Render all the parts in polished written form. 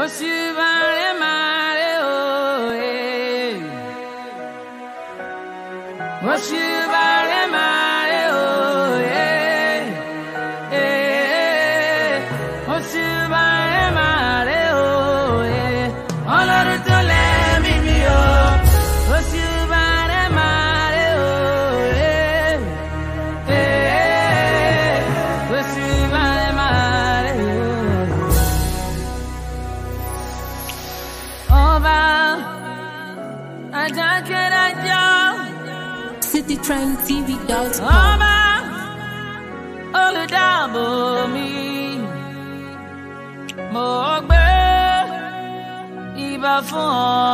Oshubare mare oh eh. Oshubare mare oh eh. Oshubare mare oh eh. Ọlọ́run tó lẹ́mí mi o. Oshubare mare oh eh. Oshubare mare oh. Ọba Ajakelajọ. CityTrendTV.com. Ọba olùdáàbò mi, mo gbé ìbà fún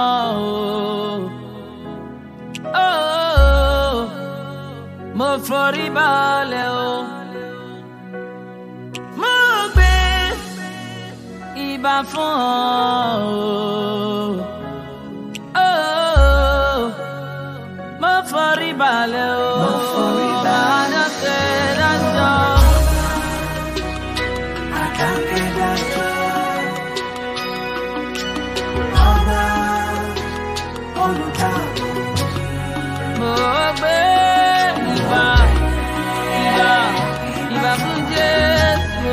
ọ. Mo forí balẹ̀ o. Mo gbé ìbà fún ọ. Mo forí balẹ̀ o. Mo forí balẹ̀ Ajakelajọ. Ọba olùdáàbò mo gbé ìbà fún Jésù.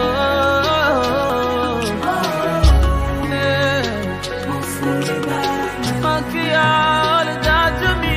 Mo kí ọ olùdájú mi.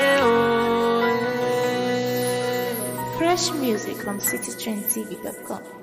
Fresh music on CityTrendTV.com.